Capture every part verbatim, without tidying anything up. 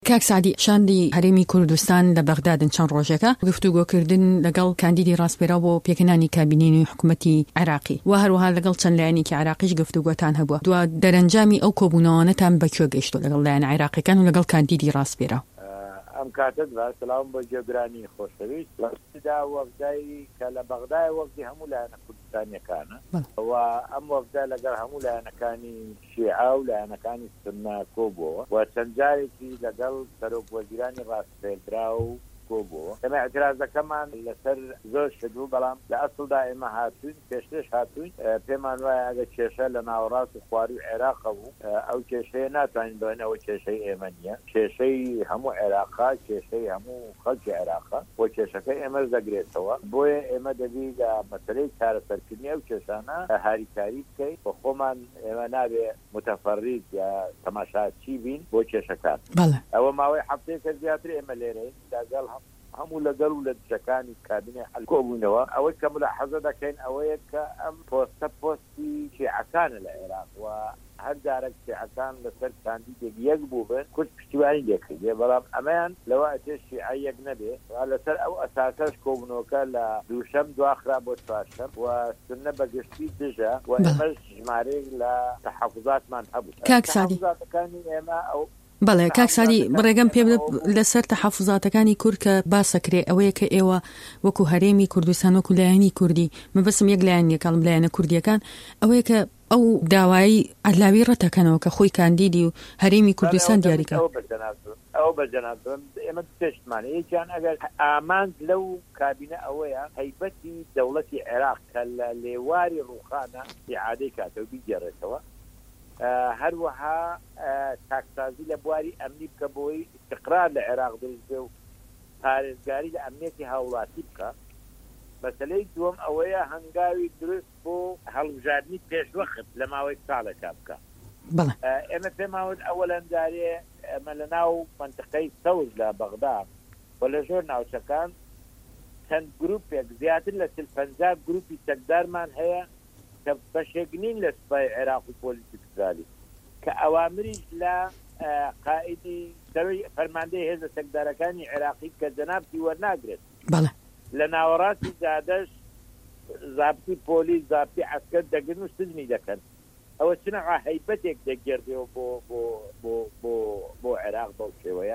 کاک سعدی شاندی هەرێمی کوردستان لە بەغدادن چەند ڕۆژێکە گفتوگۆکردن لەگەڵ کاندیدی ڕاستپێرا بۆ پێکەنانی کابینەی حکوومەتی عێراقی و هەروەها لەگەڵ چەند لایەنێکی عێراقیش گفتوگۆتان هەبووە. دووە دەرەنجامی ئەو کۆبوونەوەتان بەکوێ گەیشتۆ لەگەڵ لایەن عێراقیەکان و لەگەڵ کاندیدی ڕاستپێرا؟ ئەم کاتت سلام بۆ جێگرانی خۆشەویست لەدا وەفدایی کە لە بەغدای وەفدی هەموو لایەنە کوردستانیەکانە و ئەم وەفدا لەگەڵ هەموو لایەنەکانی شیعە و لایەنەکانی سنە کۆبووە و چەند جارێکی لەگەڵ سەرۆک وەزیرانی ڕاستپێرا و کۆبووە. ئێمە اعتراضەکەمان لەسەر زۆر شدوو بەڵام لە ئەسڵدا ئێمە هاتوین پێشترش هاتوین پێمان وایە ئەگە کێشە لە ناوەڕاست و خواروی عێراق بوو ئەو کێشەیە ناتوانین بڵێنەوە کێشەی ئێمە نییە، کێشەی هەموو عێراقا کێشەی هەموو خەڵکی عێراقا بۆ کێشەکە ئێمە دەگرێتەوە. بۆیە ئێمە دەبی لە مەسەلەی چارەسەرکردنی ئەو کێشانە هاریکاری بکەین بۆ خۆمان ئێمە نابێ متەفەرید یا تەماشاچی بین بۆ کێشەکان. ئەوە ماوەی هەفتەیەکە زیاتر ئێمە لێرەین لەگەڵ هەموو لەگەڵ و لە دچەکانی کابینەی حەل کۆبوونەوە. ئەوەی کە ملاحەزە دەکەین ئەوەیە کە ئەم پۆستە پۆستی شیعەکانە لە عێراق و هەر جارێک شیعەکان لەسەر کاندیدێک یەک بوو بن کورد پشتیوانی لێکردێ، بەڵام ئەمەیان لەوە ئەتێ شیعە یەک نەبێ لەسەر ئەو ئەساسەش کۆبوونەوەکە لە دووشەم دواخرا بۆ چوارشەم و سنە بەگشتی دژە و ئێمەش ژمارەیەک لە تەحەفوزاتمان هەبوو. کاک سعدی تەحەفوزاتەکانی ئێمە ئەو بەڵێ کاک سعدی بڕێگەم پێ بدە لەسەر تەحەفوزاتەکانی کورد کە باسەکرێ ئەوەیە کە ئێوە وەکو هەرێمی کوردستان وەکو لایەنی کوردی مەبەستم یەک لایەن یەکەڵم لایەنە کوردیەکان ئەوەیە کە ئەو داوایی ئەلاوی ڕەتەکەنەوە کە خۆی کاندیدی و هەرێمی کوردستان دیاریکە. ئەو بەجەناب ئێمە پێشتمانە یەکیان ئەگەر ئامانج لەو کابینە ئەوەیە هەیبەتی دەوڵەتی عێراق کە لە لێواری ڕووخانە ئیعادەی کاتەوە بیگەڕێتەوە، هەروەها تاکسازی لە بواری ئەمنی بکە بۆی استقرار لە عێراق دروست بێ و پارێزگاری لە ئەمنیەتی هاوڵاتی بکە. مەسەلەی دووەم ئەوەیە هەنگاوی دروست بۆ هەڵبژاردننی پێشوەخت لە ماوەی ساڵێکا بکە. ئێمە پێماوت ئەوەلەندارێ ئەمە لە ناو منتقەی سەوز لە بەغدا و لە ژۆر ناوچەکان چەند گروپێک زیاتر لە سل پەنجا گروپی چەکدارمان هەیە کە بەشێگنین لە سوپای عێراق و پۆلیسی فدرالی کە ئەوامریش لە قائیدی سەرۆی فەرماندەی هێزە چەکدارەکانی عێراقی کە جەنابی وەرناگرێت لە ناوەڕاستی زادەش زابتی پۆلیس زابتی عەسکەر دەگرن و سزمی دەکەن. ئەوە چنەوە هەیبەتێک دەگەردێەوە بۆ بۆ بۆ بۆ بۆ عێراق بەو شێوەیە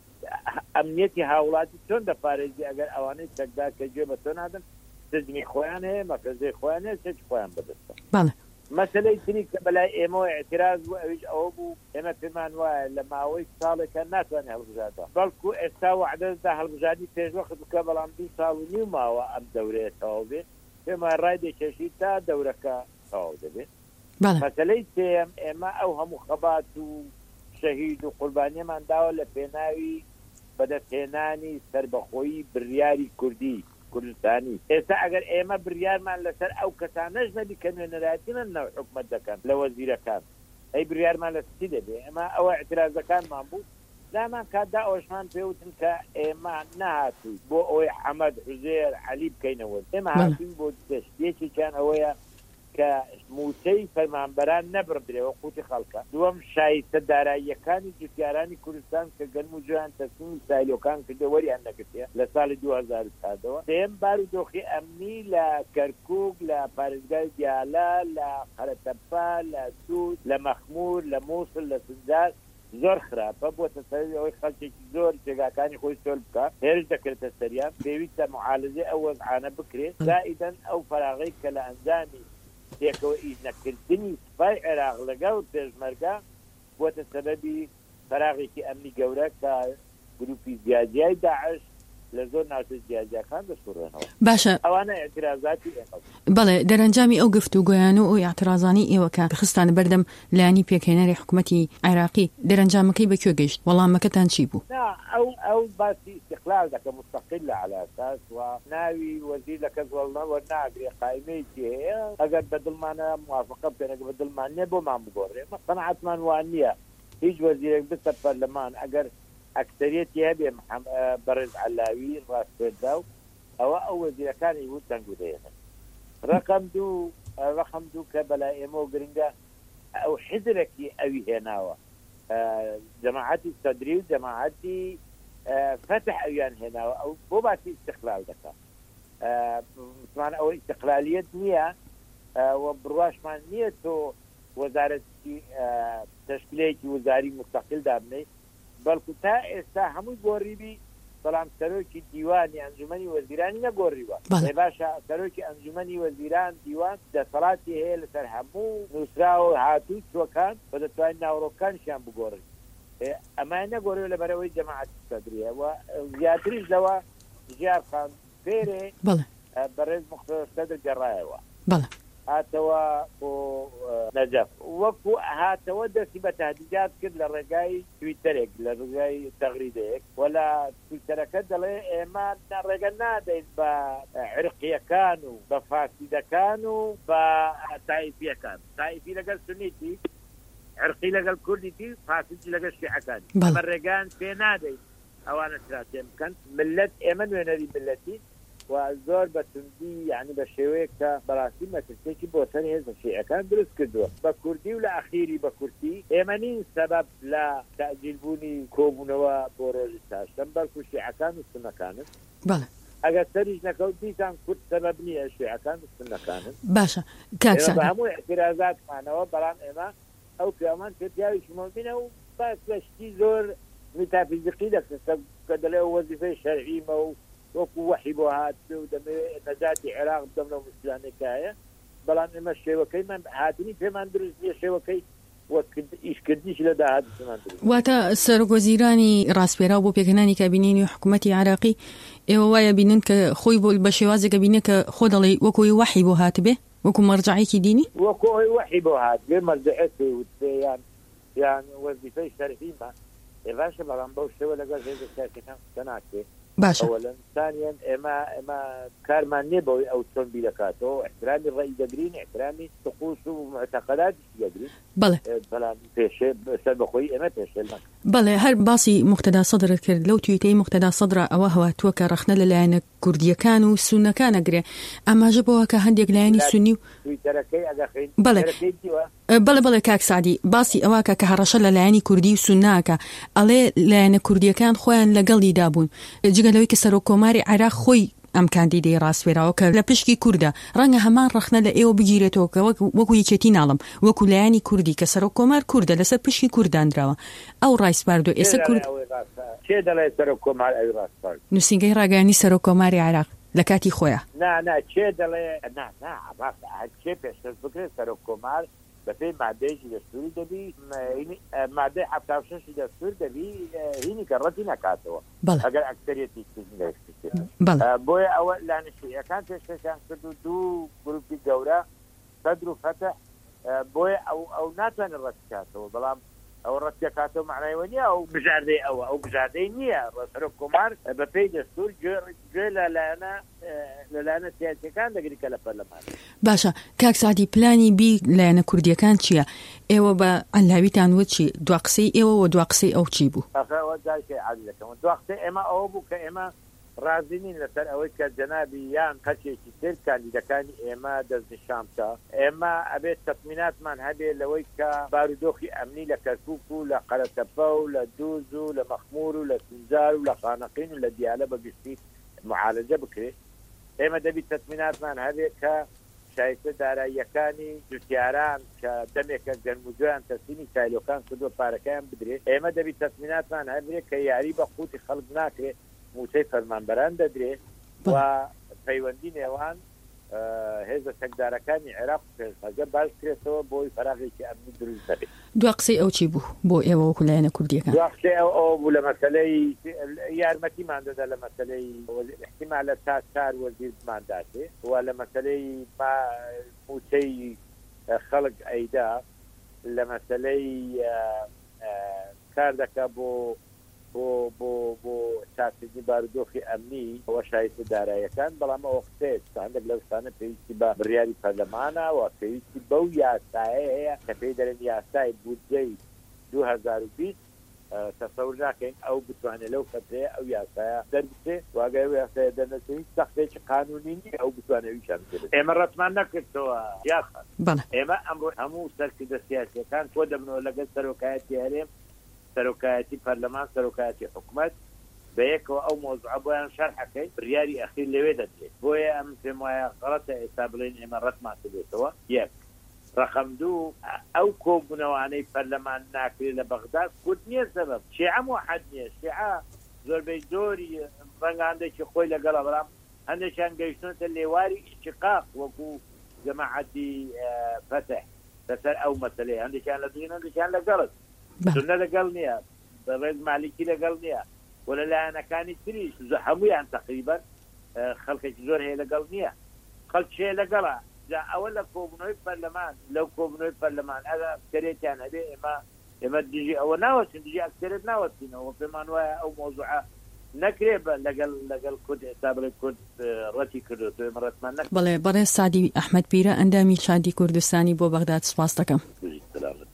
ئەمنیەتی هاوڵاتی چۆن دەپارێزی ئەگەر ئەوانەی چەکدار کە گوێ بە تۆ نادەن سزمی خۆیان هەیە مەفرەزەی خۆیان هەیە سێک خۆیان بەدەستە. مەسەلەی تری کە بەلای ئێمەوە اعتراض بوو ئەویش ئەوە بوو ئێمە پێمان وایە لە ماوەی ساڵێکە ناتوانێت هەڵبژاردە بەڵکو ئێستا وعدەدا هەڵبژاردی پێشوەخت بکە بەڵام دوو ساڵ و نیو ماوە ئەم دەورەیە تەواو بێت پێمان ڕای دەکێشی تا دەورەکە تەواو دەبێت. مەسەلەی سێم ئێمە ئەو هەموو خەبات و شەهید و قوربانیەمان داوە لە پێناوی بەدەستهێنانی سەربەخۆیی بڕیاری کوردی کوردستانی. ئێستا ئەگەر ئێمە بڕیارمان لەسەر ئەو کەسانەش نەبی کە نوێنەرایەتیان نەو حکومەت دەکەن لە وەزیرەکان ئەی بڕیارمان لە چی دەبێ؟ ئێمە ئەوە اعتراضەکانمان بوو دامان کاتدا ئەوەشمان پێوتن کە ئێمە نهاتووی بۆ ئەوەی حەمەد حوزێر عەلی بکەینەوە، ئێمە هاتووین بۆ دەستێکێکیان ئەوەیە کە موچەی فەرمانبەران نەبڕدرێەوە قوتی خەڵکە. دووەم شایستە داراییەکانی جوتیارانی کوردستان کە گەنم و جویان تەسمیمی سایلۆکان کردە وەریان نەکردێ لە ساڵی دوو هەزار و چواردەوە. سێم بارودۆخی ئەمنی لە کەرکووک لە پارێزگای دیالە لە قەرەتەپا لە سوود لە مەخمور لە مووسڵ لە سنجار زۆر خراپە بۆتە سەر ئەوەی خەڵکێکی زۆر جێگاکانی خۆی سۆل بکە هێرش دەکرێتە سەریان پێویستە معالەجەی ئەو وەزعانە بکرێت زائیدەن ئەو فەراغەی کە لە ئەنجامی تێکەوە ئیزنەکردنی سوپای عێراق لەگەڵ پێشمەرگە بۆتە سەبەبی فەراغێکی ئەمنی گەورە کە گروپی جیاجیای داعش لە زۆر ناوچە جیاجیەکان دەسوڕێنەوە. باشە ئەوانە اعتراضاتی ئێمە. بەڵێ دەرەنجامی ئەو گفتوگۆیان و ئەو اعتراضانی ئێوە کە خستانە بەردەم لایەنی پێکهێنەری حکوومەتی عێراقی دەرەنجامەکەی بەکوێ گەیشت؟ وەڵامەکەتان چی بوو؟ ئەو ئەو باسی استقلال دەکە مستقل لە على ئەساس و ناوی وەزیر لە کەس وەرناگرێ قایمەیەکی هەیە ئەگەر بەدڵمانە موافقە بکەن ئەگەر بەدڵمان نییە بۆمان بگۆڕێ قەناعەتمان وان نییە هیچ وەزیرێک بچە پەرلەمان ئەگەر ئەکسەریەتی هەبێ بەڕێز عەلاوی ڕاستپێردا و ئەوە ئەو وەزیرەکانی وت دەنگ دەهێنن. ڕقم دوو ڕقم دوو کە بەلای ئێمە و گرنگە ئەو حزرێکی ئەوی هێناوە جەماعەتی سەدری و جەماعەتی فتح ئەویان هێناوە ئەو بۆ باسی استقلال دەکات مسلمان ئەوە استقلالیت نییە و بڕواشمان نییە تۆ وەزارەتی تەشکیلەیەکی وەزاری مستەقل دابنەی بەڵکو تا ئێستا هەمووی گۆڕیبی بەڵام سەرۆکی دیوانی ئەنجومەنی وەزیرانی نەگۆڕیوە باشە سەرۆکی ئەنجومەنی وەزیران دیوان دەسەڵاتی هەیە لەسەر هەموو نووسراوە هاتووی چوەکان بە دەتوانین ناوڕۆکانشیان بگۆڕن ئەمان نەگۆڕیوە لەبەرەوەی جەماعەتی سەدریە و زیاتریش لەوە ژیار خان فێرێ بەڕێز مختار سەدر گەڕایەوە هاتەوە بۆ نەجەف وەکو هاتەوە دەستی بە تهدیدات کرد لە ڕێگای تویتەرێک لە ڕێگای تەغریدەیەک وەلا تویتەرەکە دەڵێ ئێمە ڕێگە نادەین بە عرقیەکان و بە فاسیدەکان و بە تایفیەکان تایفی لەگەڵ سنیتی عرقی لەگەڵ کوردیتی فاسیدی لەگەڵ شیعەکانی بە ڕێگان پێ نادەین ئەوانە تراتێ بکەن ملت ئێمە نوێنەری ملەتی و زۆر بەتوندی یعنی بە شێوەیەک کە بەڕاستی مەترسێکی بۆ سەر هێزە شیعەکان دروست کردووە بە کوردی و لە ئەخیری بە کورتی ئێمە نین سەبەب لە تەعجیلبوونی کۆبوونەوە بۆ ڕۆژی چاشتەم بەڵکو شیعەکان و سونەکانن ئەگەر سەریش نەکەوت دیسان کورد سەبەب نییە شیعەکان و سونەکانن باشە کاکسان بە هەموو اعتراضاتمانەوە بەڵام ئێمە ئەو پیامان پێیاوی شمۆبینە و باس لەشتی زۆر میتافیزیقی دەکەن کە دەڵێ وەزیفەی شەرعیمە و وەکو وحی بۆ هات و دەمەوێت نەجاتی عێراق بدەم لەو مسلمانێکایە بەڵام ئێمە شێوەکەیمان هاتنی پێمان دروست نیە شێوەکەی ئیشکردیش لە داهاتمان دروست واتە سەرۆکوەزیرانی ڕاستپێرا بۆ پێکهێنانی کابینەی حکوومەتی عێراقی ئێوە وایە بینن کە خۆی بۆ بە شێوازێکە بینە کە خۆ دەڵێ وەکوی وحی بۆ هاتبێ وەکو مەرجعێکی دینی وەکو وحی بۆ هات بێ مەرجعێتی وتیان یان وەزیفەی شەرعیمە باشە بەڵام بەو شێوە لەگەڵ هێزە سیاسیەکان قسە ناکرێت باشە ثانیاً ئێمە ئێمە کارمان نییە بەوەی ئەو چۆن بیرەکاتەوە احترامی ڕێی دەگرین احترامی طقوس و معتەقەداتی دەگرین بەڵێ بەڵام پێشێ سەر بەخۆی ئێمە پێشێل ناکەین بەڵێ هەر باسی موقتەدا سەدرت کرد لەو تویتەی موقتەدا سەدرا ئەوە هەواتووە کە ڕەخنە لەلایەنە کوردیەکان و سونەکان ئەگرێ ئەماژە بۆەوە کە هەندێک لایەنی سونی و تویتەرەکەی ئەگەخین بەڵێ بەڵێ بەڵێ کاک سعدی باسی ئەوەکە کە هەڕەشە لەلایەنی کوردی و سوناکە ئەڵێ لایەنە کوردیەکان خۆیان لەگەڵی دابوون جگەلەوەی کە سەرۆکۆماری عێراق خۆی ئەم کاندیدەی ڕاستپێراوە کە لە پشکی کووردە ڕەنگە هەمان ڕەخنە لە ئێوە بگیرێتەوە کە وەکو یەکێتی ناڵم وەکو لایەنی کوردی کە سەرۆکۆمار کووردە لەسەر پشکی کورددانراوە ئەو ڕایسپاردۆ ئێستا کورد نووسینگەی ڕاگەیانی سەرۆکۆماری عێراق لە کاتی خۆیە نا نا چێ دەڵێ نا نا چێ پێشتر بکرێت سەرۆکۆمار بەپێی مادەیەکی دەستوری دەبی مادەی حەفتا و شەشی دەستور دەبی هینی کە ڕەتی نەکاتەوە ئەگەر ئەکتەریەتی بۆیە ئەوە لانشیەکان پێشکەشیان کرد و دوو گروپی گەورە سەدر و فەتح بۆیە ئەو ئەو ناتوانێت ڕەت بکاتەوە بەڵام ئەو ڕەتیەکاتەوە معنایەوە نییە ئەو بژاردەی ئەوە ئەو بژاردەی نییە سەرۆکۆمار بەپێی دەستور گوێ لەلایەنە لەلایەنە سیاسیەکان دەگری کە لە پەرلەمان باشە کاک سعدی پلانی بی لایەنە کوردیەکان چییە ئێوە بە ئەلاویتان وت چی دوا قسەی ئێوە و دوا قسەی ئەو چی بوو دوا قسەی ئێمە ئەوە بوو کە ئێمە ڕازینین لەسەر ئەوەی کە جەنابی یان قەچێکی تر کاندیدەکانی ئێمە دەستنیشانکە ئێمە ئەبێت تەخمیناتمان هەبێ لەوەی کە بارودۆخی ئەمنی لە کەرکووک و لە قەرەتەپە و لە دووز و لە مەخمور و لە سنجار و لە خانەقین و لە دیالە بەگشتی معالەجە بکرێت ئێمە دەبی تەخمیناتمان هەبێ کە شایستە داراییەکانی جوتیاران کە دەمێکە گەرموجویان تەسلیمی سایلۆکان کردووە پارەکەیان بدرێت ئێمە دەبی تەخمیناتمان هەبێ کە یاری بە قوتی خەڵک ناکرێت موچەی فەرمانبەران دەدرێت و پەیوەندی نێوان هێزە سەگدارەکانی عێراق پێشەکە باش کرێتەوە بۆی فەراغێکی ئەمنی دروست دەبێت دوا قسەی ئەو چی بوو بۆ ئێوە وەکو لایەنە کوردیەکان دوا قسەی ئەو ئەو بوو لە مەسەلەی یارمەتیمان دەدا لە مەسەلەی احتیمالە تا چار وەزیرمان داتێ و لە مەسەلەی موچەی خەڵک ئەیدا لە مەسەلەی کار دەکا بۆ بۆ بۆ بۆ چاکردنی بارودۆخی ئەمنی ئەوە شایستە داراییەکان بەڵام ئەوە قسەیە هەندێک لەو شتانە پێویستی بە بڕیاری پەرلەمانە و پێویستی بەو یاسایە هەیە کە پێی دەرێن یاسای بودجەی دوو هەزار و بیست تەسەور ناکەین ئەو بتوانێت لەو فترەیە ئەو یاسایە دەربچێ واگای ئەو یاسایە دەرنەچێت سەختێکی قانونی نیە ئەو بتوانێت ویشان بکرێت ئێمە ڕەتمان نەکردەوە یاخەن ئێمە ئەمڕۆ هەموو سەرکردە سیاسیەکان تۆ دەبنەوە لەگەڵ سەرۆکایەتی هەرێم سەرۆکایەتی پەرلەمان سەرۆکایەتی حکوومەت بەیەکەوە ئەو مۆزوع بۆیان شەرحەکەی بڕیاری ئەخیر لەوێ دەدرێت بۆیە ئەم پێم وایە غەڵەتە ئێستا بڵێن ئێمە ڕەتمان کردێتەوە یەک ڕقم دوو ئەو کۆبوونەوانەی پەرلەمان ناکرێت لە بەغداد کورد نییە سەبەب شیعە موحەد نییە شیعە زۆربەی زۆری ڕەنگاندێکی خۆی لەگەڵە بەڵام هەندێکیان گەیشتونەتە لێواری ئیشتقاق وەکو جەماعەتی فەتح لەسەر ئەو مەسەلەیە هەندێکیان لە دوین هەندێکیان لەگەڵت سنە لەگەڵ نییە بەڕێز مالیکی لەگەڵ نییە وە لەلایەنەکانی تریش هەمویان تقریبەن خەڵکێکی زۆر هەیە لەگەڵ نییە خەڵکیە لەگەڵە جا ئەوە لە کۆبنەوەی پەرلەمان لەو کۆبنەوەی پەرلەمان ئەگە ئەکسەرێتیان هەبێ ئێمە ئێمە دژی ئەوە ناوەچین دژی ئەکسەرێت ناوەچینەوە پێمان وایە ئەو مۆزوعە نەکرێ بە لەگەڵ لەگەڵ کورد ئێستا بڵێ کورد ڕەتی کردوێت ئێمە ڕەتمان نەکرد. بەڵێ بەڕێز سادی ئەحمەد پیرە ئەندامی شادی کوردستانی بۆ بەغداد سپاس دەکەم.